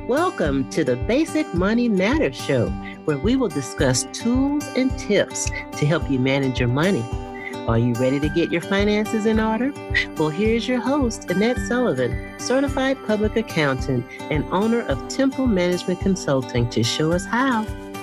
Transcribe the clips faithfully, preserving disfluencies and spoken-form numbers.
Welcome to the Basic Money Matters Show, where we will discuss tools and tips to help you manage your money. Are you ready to get your finances in order? Well, here's your host, Annette Sullivan, certified public accountant and owner of Temple Management Consulting, to show us how.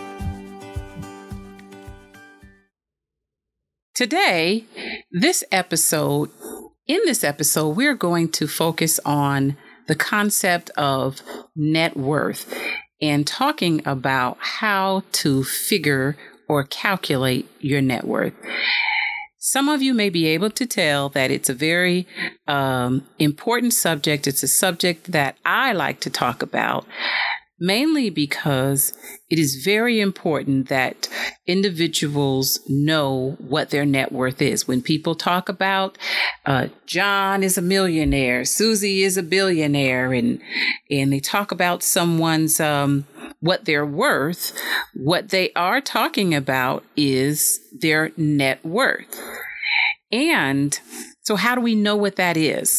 Today, this episode, in this episode, we're going to focus on the concept of net worth and talking about how to figure or calculate your net worth. Some of you may be able to tell that it's a very um, important subject. It's a subject that I like to talk about, mainly because it is very important that individuals know what their net worth is. When people talk about uh, John is a millionaire, Susie is a billionaire, and and they talk about someone's um, what they're worth, what they are talking about is their net worth. And so how do we know what that is?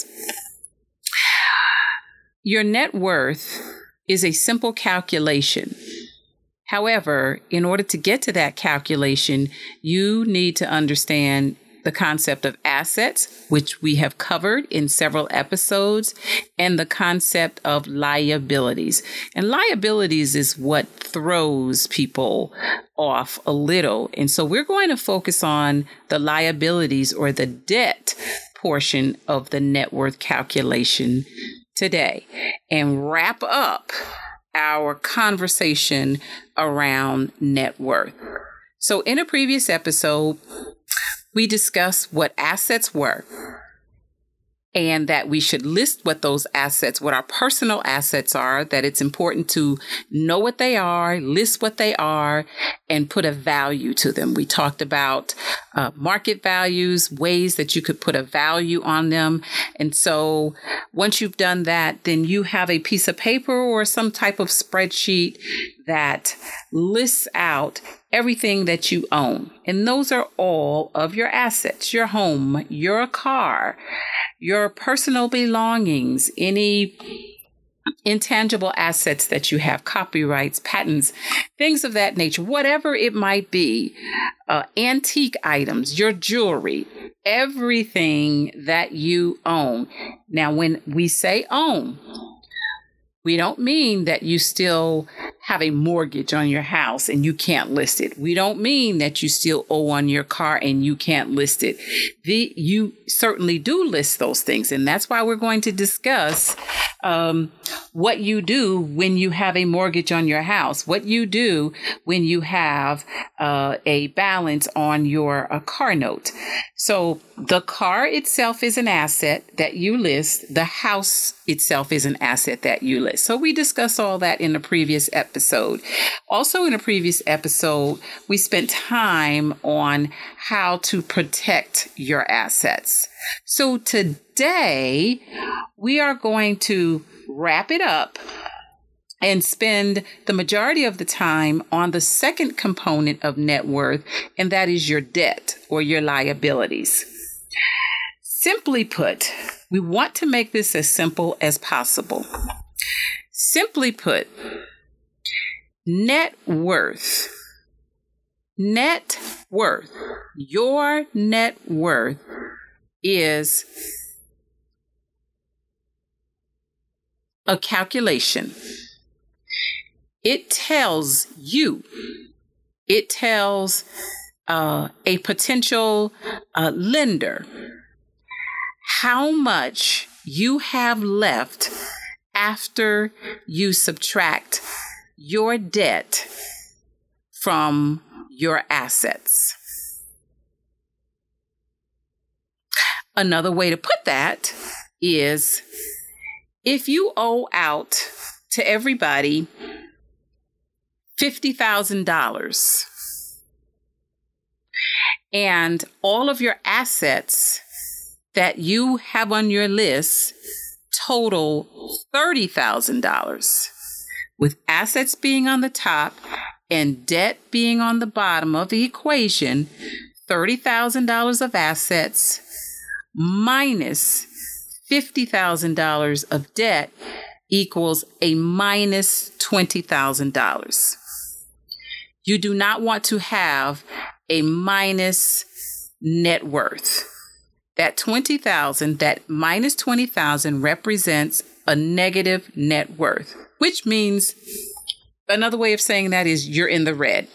Your net worth is a simple calculation. However, in order to get to that calculation, you need to understand the concept of assets, which we have covered in several episodes, and the concept of liabilities. And liabilities is what throws people off a little. And so we're going to focus on the liabilities or the debt portion of the net worth calculation today and wrap up our conversation around net worth. So in a previous episode, we discussed what assets were and that we should list what those assets, what our personal assets are, that it's important to know what they are, list what they are, and put a value to them. We talked about uh, market values, ways that you could put a value on them. And so once you've done that, then you have a piece of paper or some type of spreadsheet that lists out everything that you own. And those are all of your assets, your home, your car, your personal belongings, any intangible assets that you have, copyrights, patents, things of that nature, whatever it might be, uh, antique items, your jewelry, everything that you own. Now, when we say own, we don't mean that you still have a mortgage on your house and you can't list it. We don't mean that you still owe on your car and you can't list it. The, you certainly do list those things. And that's why we're going to discuss um, what you do when you have a mortgage on your house, what you do when you have uh, a balance on your uh, car note. So the car itself is an asset that you list. The house itself is an asset that you list. So we discussed all that in a previous episode. Also in a previous episode, we spent time on how to protect your assets. So today we are going to wrap it up and spend the majority of the time on the second component of net worth, and that is your debt or your liabilities. Simply put, we want to make this as simple as possible. Simply put, net worth, net worth, your net worth is a calculation. It tells you, it tells uh, a potential uh, lender how much you have left after you subtract your debt from your assets. Another way to put that is if you owe out to everybody fifty thousand dollars and all of your assets that you have on your list total thirty thousand dollars, with assets being on the top and debt being on the bottom of the equation, thirty thousand dollars of assets minus fifty thousand dollars of debt equals a minus twenty thousand dollars. You do not want to have a minus net worth. That twenty thousand, that minus twenty thousand represents a negative net worth, which means another way of saying that is you're in the red.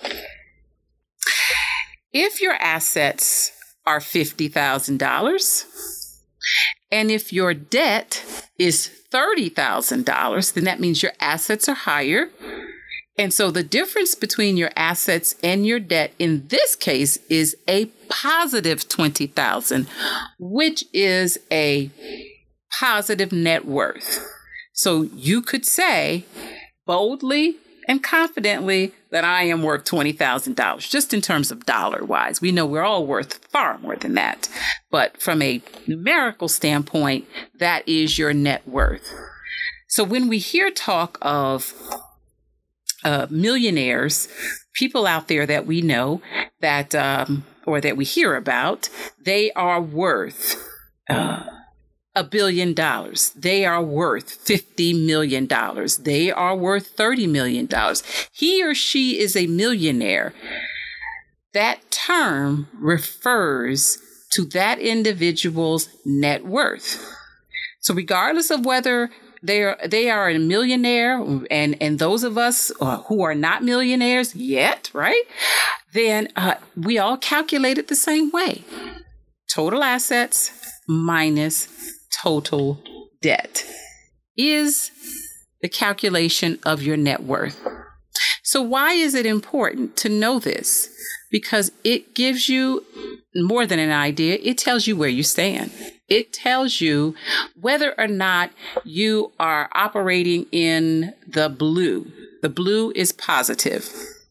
If your assets are fifty thousand dollars and if your debt is thirty thousand dollars, then that means your assets are higher. And so the difference between your assets and your debt in this case is a positive twenty thousand dollars, which is a positive net worth. So you could say boldly and confidently that I am worth twenty thousand dollars, just in terms of dollar wise. We know we're all worth far more than that. But from a numerical standpoint, that is your net worth. So when we hear talk of uh, millionaires, people out there that we know that, um, or that we hear about, they are worth uh, a billion dollars. They are worth fifty million dollars. They are worth thirty million dollars. He or she is a millionaire. That term refers to that individual's net worth. So regardless of whether they are, they are a millionaire, and, and those of us uh, who are not millionaires yet, right? Then uh, we all calculate it the same way. Total assets minus total debt is the calculation of your net worth. So why is it important to know this? Because it gives you more than an idea. It tells you where you stand. It tells you whether or not you are operating in the blue. The blue is positive.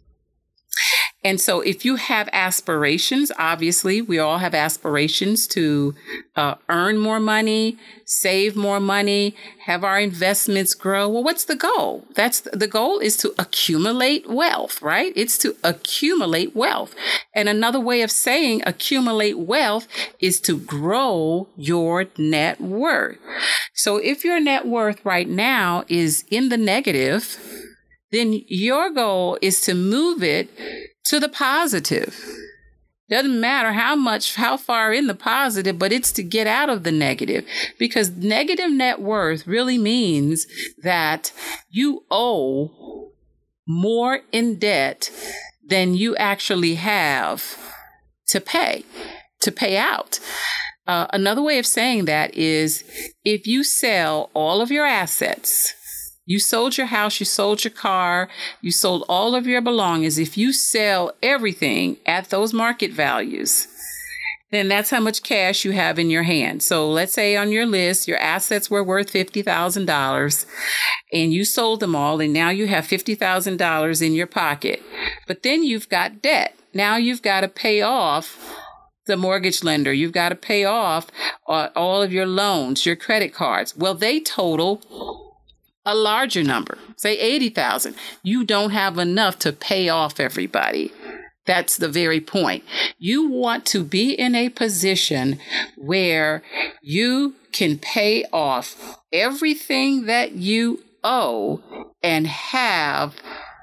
And so if you have aspirations, obviously we all have aspirations to uh, earn more money, save more money, have our investments grow. Well, what's the goal? That's the goal is to accumulate wealth, right? It's to accumulate wealth. And another way of saying accumulate wealth is to grow your net worth. So if your net worth right now is in the negative, then your goal is to move it to the positive. Doesn't matter how much, how far in the positive, but it's to get out of the negative, because negative net worth really means that you owe more in debt than you actually have to pay, to pay out. Uh, another way of saying that is if you sell all of your assets, you sold your house, you sold your car, you sold all of your belongings. If you sell everything at those market values, then that's how much cash you have in your hand. So let's say on your list, your assets were worth fifty thousand dollars and you sold them all, and now you have fifty thousand dollars in your pocket. But then you've got debt. Now you've got to pay off the mortgage lender. You've got to pay off uh, all of your loans, your credit cards. Well, they total a larger number, say eighty thousand. You don't have enough to pay off everybody. That's the very point. You want to be in a position where you can pay off everything that you owe and have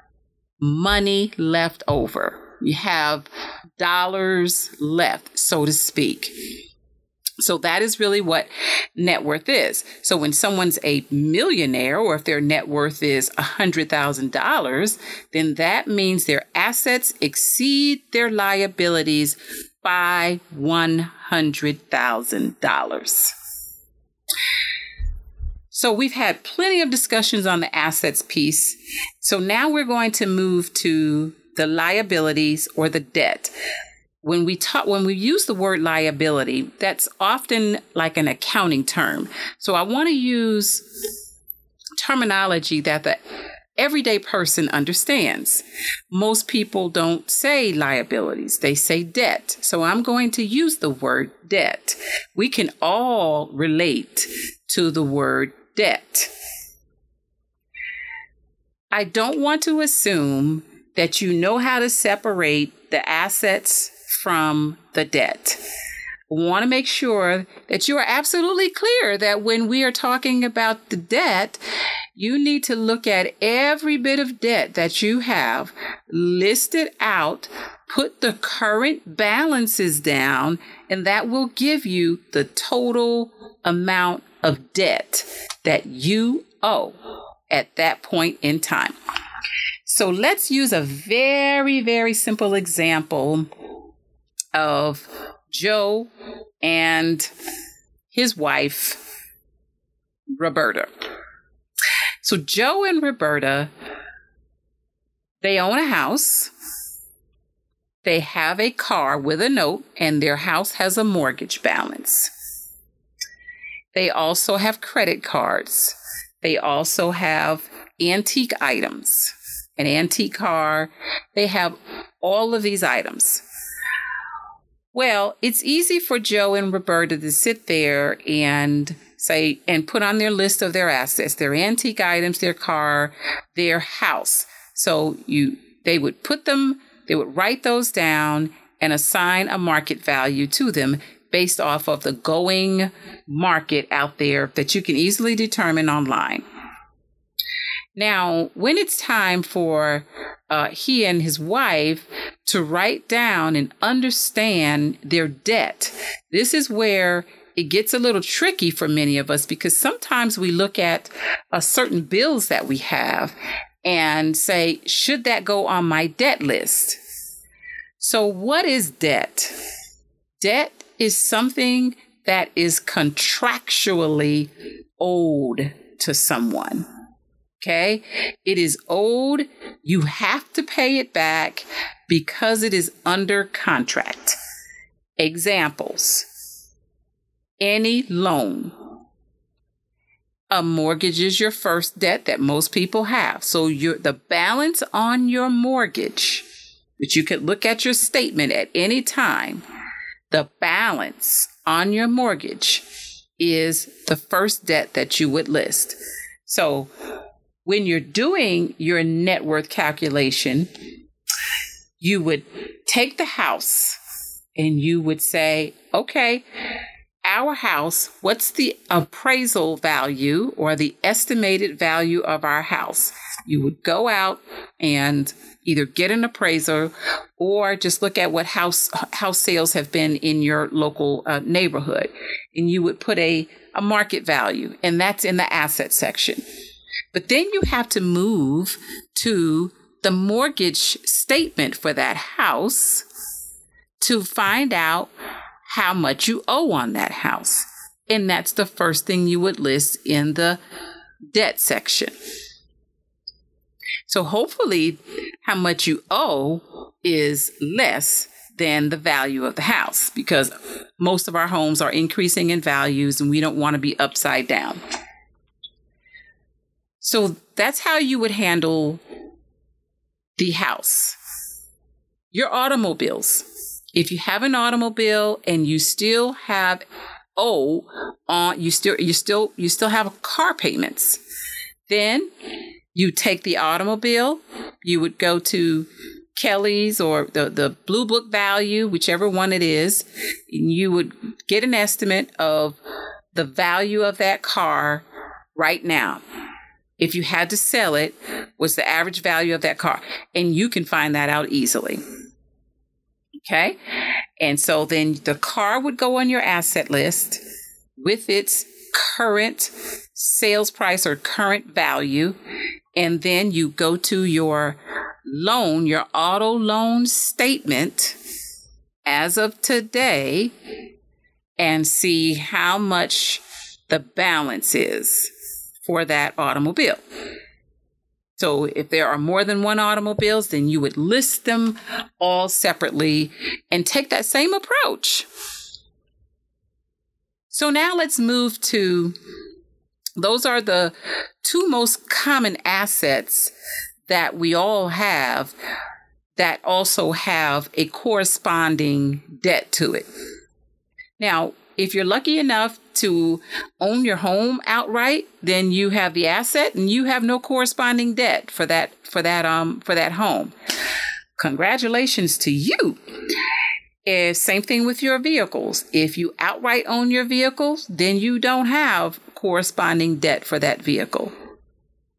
money left over. You have dollars left, so to speak. So that is really what net worth is. So when someone's a millionaire, or if their net worth is one hundred thousand dollars, then that means their assets exceed their liabilities by one hundred thousand dollars. So we've had plenty of discussions on the assets piece. So now we're going to move to the liabilities or the debt. When we talk, when we use the word liability, that's often like an accounting term. So I want to use terminology that the everyday person understands. Most people don't say liabilities, they say debt. So I'm going to use the word debt. We can all relate to the word debt. I don't want to assume that you know how to separate the assets from the debt. We want to make sure that you are absolutely clear that when we are talking about the debt, You need to look at every bit of debt that you have, list it out, put the current balances down, and that will give you the total amount of debt that you owe at that point in time. So let's use a very, very simple example of Joe and his wife, Roberta. So Joe and Roberta, they own a house. They have a car with a note, and their house has a mortgage balance. They also have credit cards. They also have antique items, an antique car. They have all of these items. Well, it's easy for Joe and Roberta to sit there and say, and put on their list of their assets, their antique items, their car, their house. So you, they would put them, they would write those down and assign a market value to them based off of the going market out there that you can easily determine online. Now, when it's time for uh, he and his wife to write down and understand their debt, this is where it gets a little tricky for many of us, because sometimes we look at uh, certain bills that we have and say, should that go on my debt list? So what is debt? Debt is something that is contractually owed to someone. Okay? It is owed. You have to pay it back because it is under contract. Examples: any loan. A mortgage is your first debt that most people have. So your the balance on your mortgage, which you could look at your statement at any time, the balance on your mortgage is the first debt that you would list. So when you're doing your net worth calculation, you would take the house and you would say, okay, our house, what's the appraisal value or the estimated value of our house? You would go out and either get an appraiser or just look at what house house sales have been in your local uh, neighborhood. And you would put a, a market value, and that's in the asset section. But then you have to move to the mortgage statement for that house to find out how much you owe on that house. And that's the first thing you would list in the debt section. So hopefully how much you owe is less than the value of the house, because most of our homes are increasing in values and we don't want to be upside down. So that's how you would handle the house. Your automobiles. If you have an automobile and you still have owe on you still you still you still have car payments, then you take the automobile, you would go to Kelly's or the, the Blue Book value, whichever one it is, and you would get an estimate of the value of that car right now. If you had to sell it, what's the average value of that car? And you can find that out easily. Okay? And so then the car would go on your asset list with its current sales price or current value. And then you go to your loan, your auto loan statement as of today and see how much the balance is for that automobile. So if there are more than one automobiles, then you would list them all separately and take that same approach. So now let's move to, those are the two most common assets that we all have that also have a corresponding debt to it. Now, if you're lucky enough to own your home outright, then you have the asset and you have no corresponding debt for that for that um for that home. Congratulations to you. Uh, same thing with your vehicles. If you outright own your vehicles, then you don't have corresponding debt for that vehicle.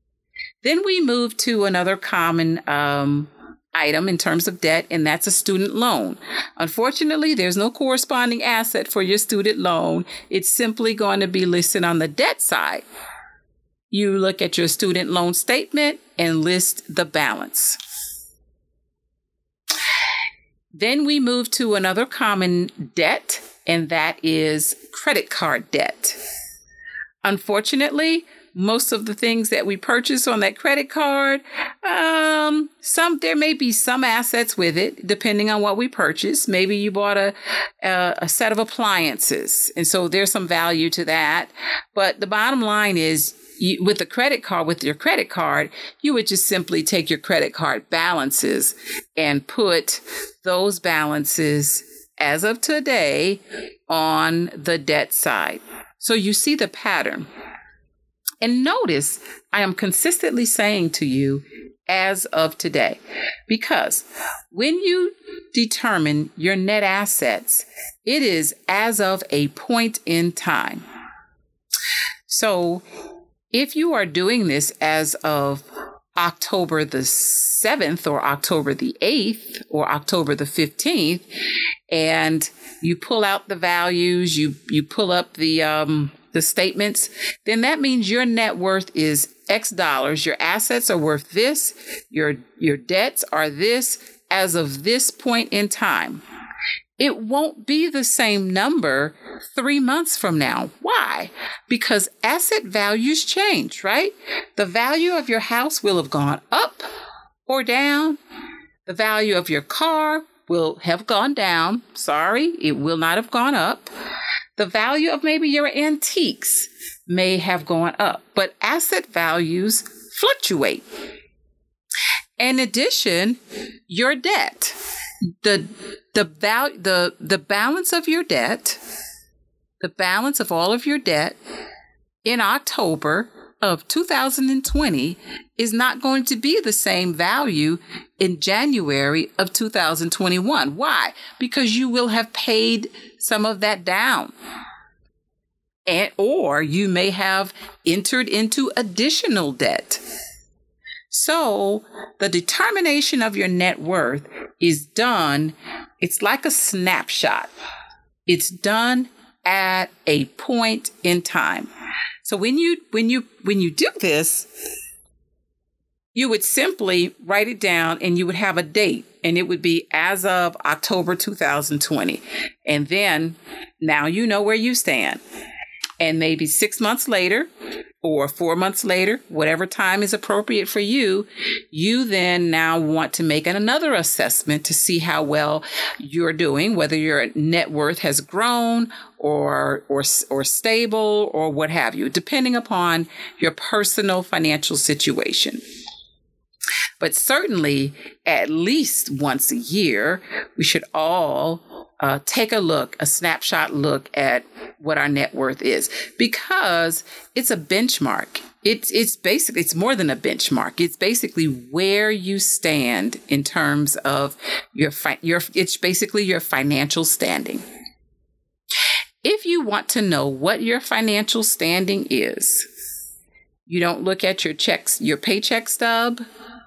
Then we move to another common um, item in terms of debt, and that's a student loan. Unfortunately, there's no corresponding asset for your student loan. It's simply going to be listed on the debt side. You look at your student loan statement and list the balance. Then we move to another common debt, and that is credit card debt. Unfortunately, most of the things that we purchase on that credit card, um, some there may be some assets with it, depending on what we purchase. Maybe you bought a, a a set of appliances, and so there's some value to that. But the bottom line is, you, with the credit card, with your credit card, you would just simply take your credit card balances and put those balances as of today on the debt side. So you see the pattern. And notice I am consistently saying to you, as of today, because when you determine your net assets, it is as of a point in time. So if you are doing this as of October the seventh or October the eighth or October the fifteenth, and you pull out the values, you, you pull up the, um, the statements, then that means your net worth is X dollars. Your assets are worth this. Your, your debts are this as of this point in time. It won't be the same number three months from now. Why? Because asset values change, right? The value of your house will have gone up or down. The value of your car will have gone down. Sorry, it will not have gone up. The value of maybe your antiques may have gone up, but asset values fluctuate. In addition, your debt, the the val- the the balance of your debt, the balance of all of your debt in October of two thousand twenty is not going to be the same value in January of two thousand twenty-one. Why? Because you will have paid some of that down. And, or you may have entered into additional debt. So the determination of your net worth is done, it's like a snapshot. It's done at a point in time. So when you when you when you do this, you would simply write it down and you would have a date, and it would be as of October two thousand twenty. And then now you know where you stand. And maybe six months later or four months later, whatever time is appropriate for you, you then now want to make another assessment to see how well you're doing, whether your net worth has grown or or or stable or what have you, depending upon your personal financial situation. But certainly, at least once a year, we should all uh, take a look, a snapshot look at what our net worth is, because it's a benchmark. It's it's basically, it's more than a benchmark. It's basically where you stand in terms of your, fi- your it's basically your financial standing. If you want to know what your financial standing is, you don't look at your checks, your paycheck stub.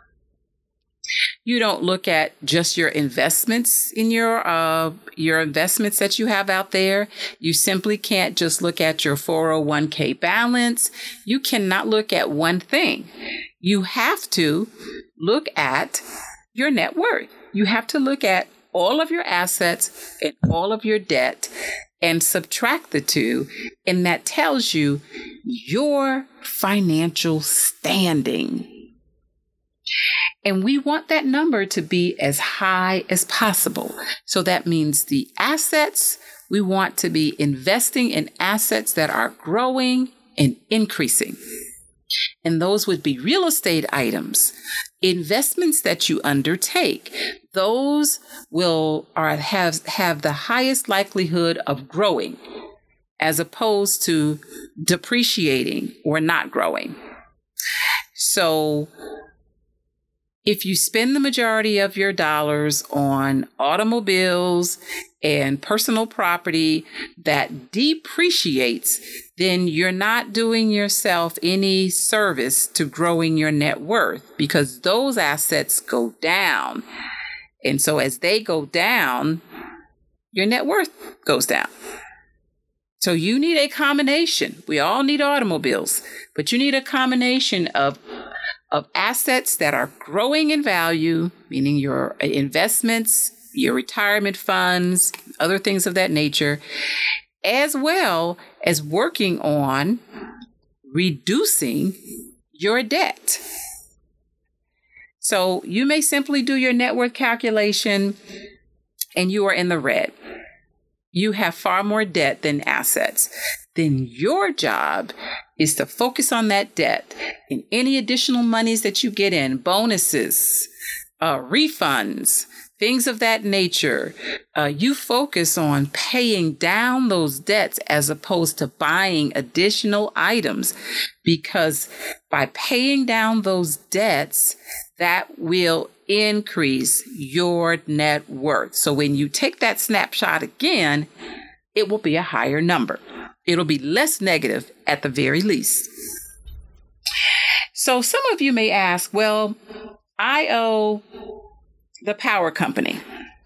You don't look at just your investments in your uh, your investments that you have out there. You simply can't just look at your four oh one k balance. You cannot look at one thing. You have to look at your net worth. You have to look at all of your assets and all of your debt and subtract the two. And that tells you your financial standing. And we want that number to be as high as possible. So that means the assets, we want to be investing in assets that are growing and increasing. And those would be real estate items, investments that you undertake. Those will are, have, have the highest likelihood of growing as opposed to depreciating or not growing. So If you spend the majority of your dollars on automobiles and personal property that depreciates, then you're not doing yourself any service to growing your net worth, because those assets go down. And so as they go down, your net worth goes down. So you need a combination. We all need automobiles, but you need a combination of of assets that are growing in value, meaning your investments, your retirement funds, other things of that nature, as well as working on reducing your debt. So you may simply do your net worth calculation and you are in the red. You have far more debt than assets. Then your job is to focus on that debt and any additional monies that you get in, bonuses, uh, refunds, things of that nature. Uh, you focus on paying down those debts as opposed to buying additional items, because by paying down those debts, that will increase your net worth. So when you take that snapshot again, it will be a higher number. It'll be less negative at the very least. So some of you may ask, well, I owe the power company.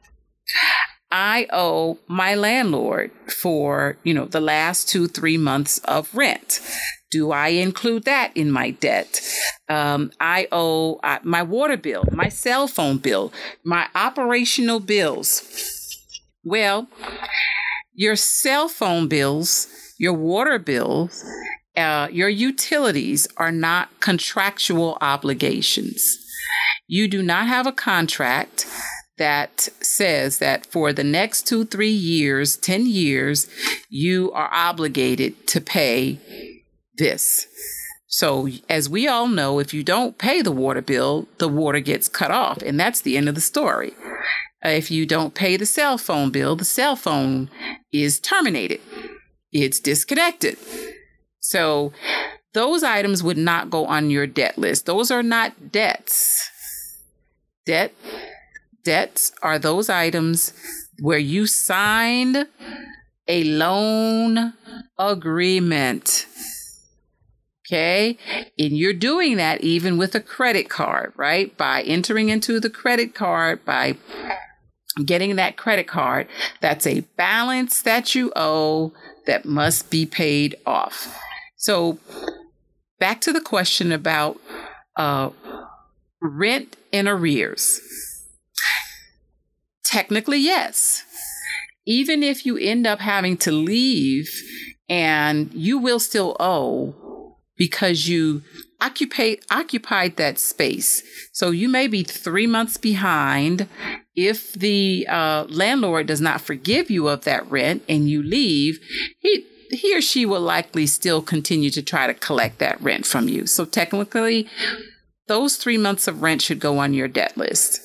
I owe my landlord for, you know, the last two, three months of rent. Do I include that in my debt? Um, I owe uh, my water bill, my cell phone bill, my operational bills. Well, your cell phone bills, your water bills, uh, your utilities are not contractual obligations. You do not have a contract that says that for the next two, three years, ten years, you are obligated to pay this. So as we all know, if you don't pay the water bill, the water gets cut off, and that's the end of the story. Uh, if you don't pay the cell phone bill, the cell phone is terminated. It's disconnected. So those items would not go on your debt list. Those are not debts. Debt, debts are those items where you signed a loan agreement. Okay. And you're doing that even with a credit card, right? By entering into the credit card, by getting that credit card, that's a balance that you owe that must be paid off. So back to the question about uh, rent in arrears. Technically, yes. Even if you end up having to leave, and you will still owe because you occupy, occupied that space. So you may be three months behind. If the uh, landlord does not forgive you of that rent and you leave, he, he or she will likely still continue to try to collect that rent from you. So technically, those three months of rent should go on your debt list.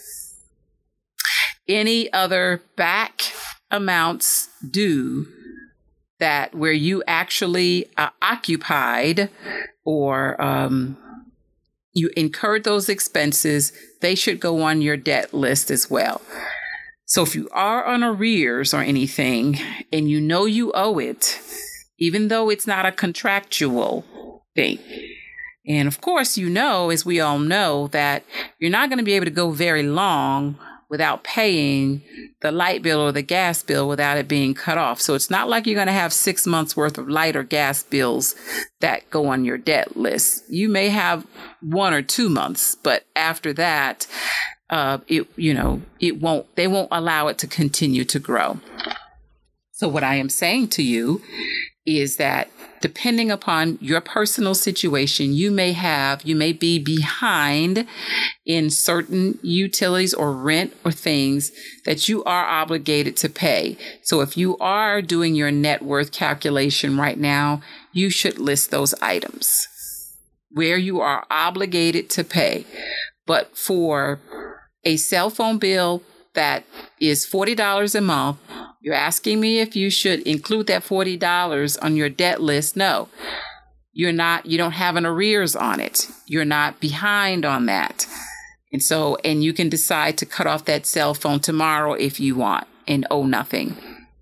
Any other back amounts due that where you actually uh, occupied or um, you incurred those expenses, they should go on your debt list as well. So if you are on arrears or anything and you know you owe it, even though it's not a contractual thing, and of course, you know, as we all know, that you're not going to be able to go very long without paying the light bill or the gas bill without it being cut off. So it's not like you're going to have six months worth of light or gas bills that go on your debt list. You may have one or two months, but after that, uh, it, you know, it won't, they won't allow it to continue to grow. So what I am saying to you is that depending upon your personal situation, you may have, you may be behind in certain utilities or rent or things that you are obligated to pay. So if you are doing your net worth calculation right now, you should list those items where you are obligated to pay. But for a cell phone bill that is forty dollars a month, you're asking me if you should include that forty dollars on your debt list. No, you're not. You don't have an arrears on it. You're not behind on that. And so, and you can decide to cut off that cell phone tomorrow if you want and owe nothing.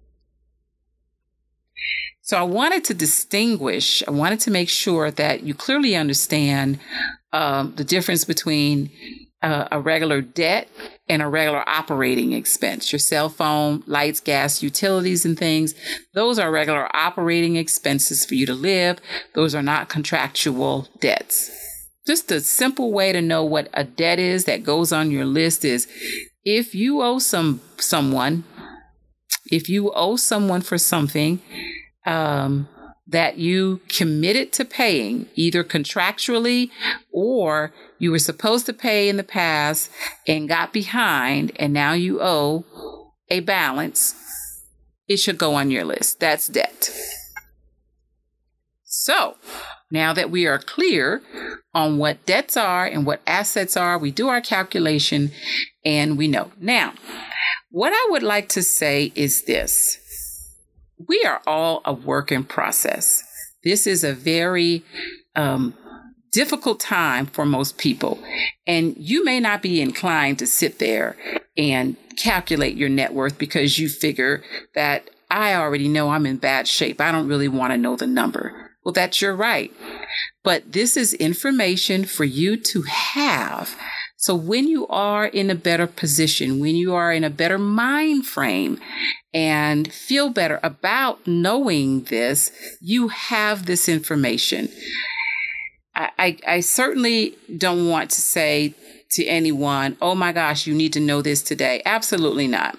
So I wanted to distinguish, I wanted to make sure that you clearly understand um, the difference between uh, a regular debt and a regular operating expense. Your cell phone, lights, gas, utilities, and things, those are regular operating expenses for you to live. Those are not contractual debts. Just a simple way to know what a debt is that goes on your list is if you owe some someone, if you owe someone for something um, that you committed to paying, either contractually or you were supposed to pay in the past and got behind, and now you owe a balance, it should go on your list. That's debt. So now that we are clear on what debts are and what assets are, we do our calculation and we know. Now, what I would like to say is this. We are all a work in process. This is a very um, difficult time for most people. And you may not be inclined to sit there and calculate your net worth because you figure that I already know I'm in bad shape. I don't really want to know the number. Well, that's your right. But this is information for you to have. So when you are in a better position, when you are in a better mind frame and feel better about knowing this, you have this information. I, I, I certainly don't want to say to anyone, oh my gosh, you need to know this today. Absolutely not.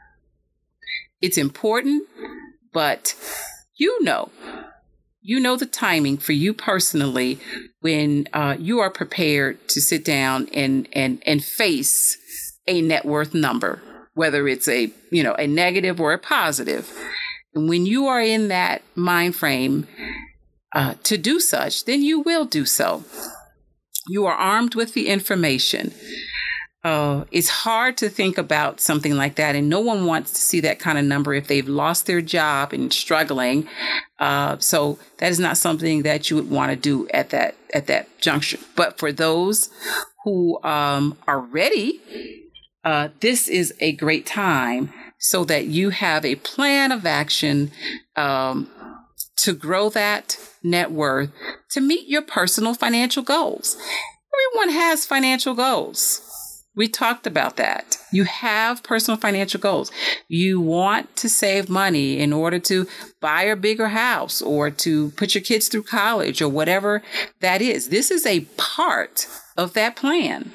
It's important, but you know. You know the timing for you personally when uh, you are prepared to sit down and, and, and face a net worth number, whether it's a, you know, a negative or a positive. And when you are in that mind frame uh, to do such, then you will do so. You are armed with the information. Uh, it's hard to think about something like that, and no one wants to see that kind of number if they've lost their job and struggling. Uh, so that is not something that you would want to do at that at that juncture. But for those who um, are ready, uh, this is a great time so that you have a plan of action um, to grow that net worth to meet your personal financial goals. Everyone has financial goals. We talked about that. You have personal financial goals. You want to save money in order to buy a bigger house or to put your kids through college or whatever that is. This is a part of that plan.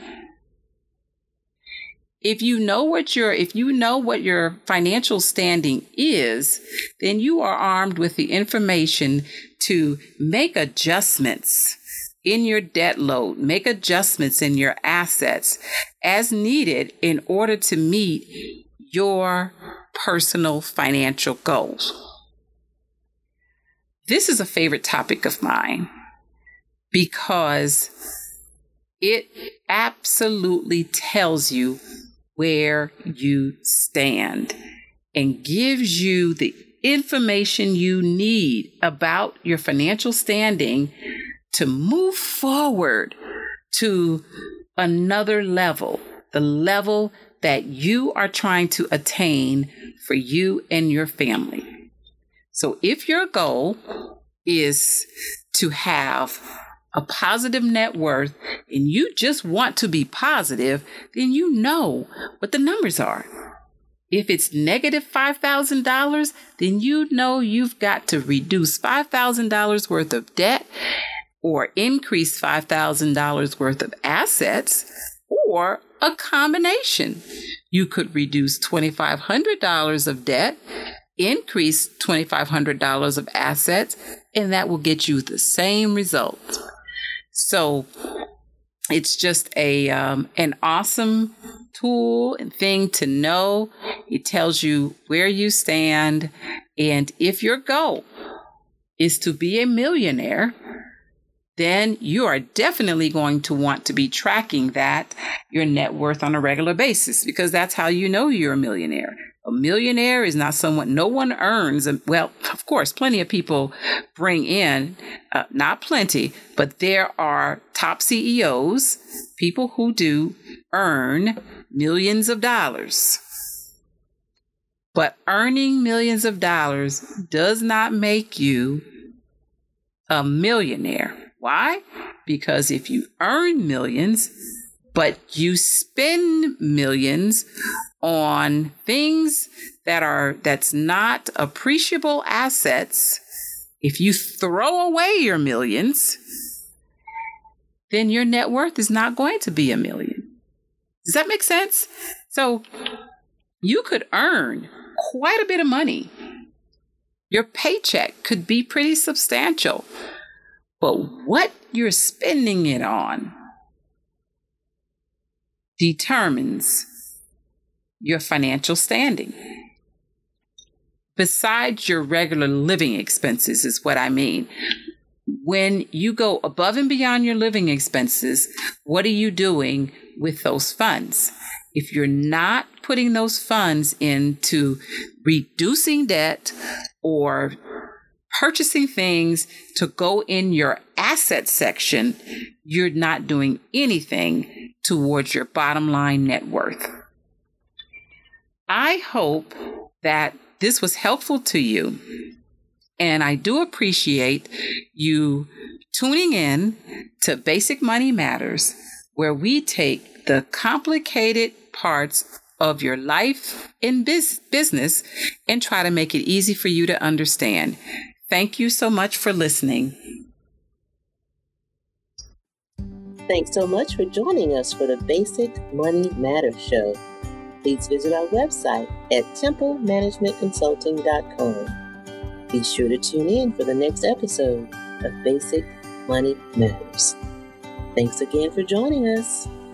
If you know what your if you know what your financial standing is, then you are armed with the information to make adjustments in your debt load, make adjustments in your assets as needed in order to meet your personal financial goals. This is a favorite topic of mine because it absolutely tells you where you stand and gives you the information you need about your financial standing to move forward to another level, the level that you are trying to attain for you and your family. So if your goal is to have a positive net worth and you just want to be positive, then you know what the numbers are. If it's negative five thousand dollars, then you know you've got to reduce five thousand dollars worth of debt or increase five thousand dollars worth of assets, or a combination. You could reduce two thousand five hundred dollars of debt, increase two thousand five hundred dollars of assets, and that will get you the same result. So it's just a um, an awesome tool and thing to know. It tells you where you stand, and if your goal is to be a millionaire, then you are definitely going to want to be tracking that, your net worth on a regular basis, because that's how you know you're a millionaire. A millionaire is not someone, no one earns. Well, of course, plenty of people bring in, uh, not plenty, but there are top C E Os, people who do earn millions of dollars. But earning millions of dollars does not make you a millionaire. Why? Because if you earn millions, but you spend millions on things that are that's not appreciable assets, if you throw away your millions, then your net worth is not going to be a million. Does that make sense? So you could earn quite a bit of money. Your paycheck could be pretty substantial, but what you're spending it on determines your financial standing. Besides your regular living expenses is what I mean. When you go above and beyond your living expenses, what are you doing with those funds? If you're not putting those funds into reducing debt or purchasing things to go in your asset section, you're not doing anything towards your bottom line net worth. I hope that this was helpful to you, and I do appreciate you tuning in to Basic Money Matters, where we take the complicated parts of your life and biz- business and try to make it easy for you to understand. Thank you so much for listening. Thanks so much for joining us for the Basic Money Matters Show. Please visit our website at temple management consulting dot com. Be sure to tune in for the next episode of Basic Money Matters. Thanks again for joining us.